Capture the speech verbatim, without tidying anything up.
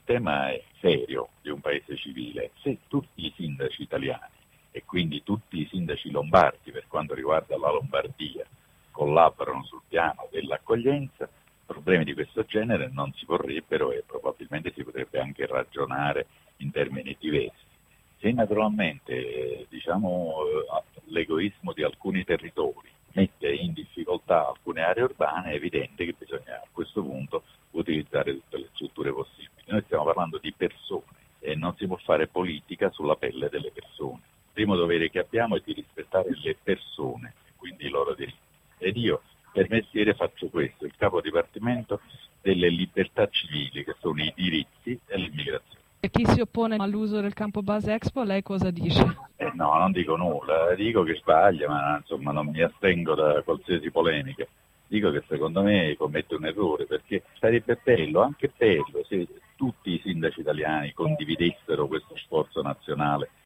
tema è serio di un paese civile. Se tutti i sindaci italiani e quindi tutti i sindaci lombardi, per quanto riguarda la Lombardia, collaborano sul piano dell'accoglienza, problemi di questo genere non si porrebbero e probabilmente si potrebbe anche ragionare in termini diversi. Se naturalmente eh, diciamo, eh, l'egoismo di alcuni territori mette in difficoltà alcune aree urbane, è evidente che bisogna a questo punto utilizzare tutte le strutture possibili. Noi stiamo parlando di persone e non si può fare politica sulla pelle delle persone. Il primo dovere che abbiamo è di rispettare le persone, quindi i loro diritti. Ed io per mestiere faccio questo, il capo dipartimento delle libertà civili, che sono i diritti e l'immigrazione. E chi si oppone all'uso del campo base Expo, lei cosa dice? Eh no, non dico nulla, dico che sbaglia, ma insomma non mi astengo da qualsiasi polemica. Dico che secondo me commette un errore, perché sarebbe bello, anche bello, se tutti i sindaci italiani condividessero questo sforzo nazionale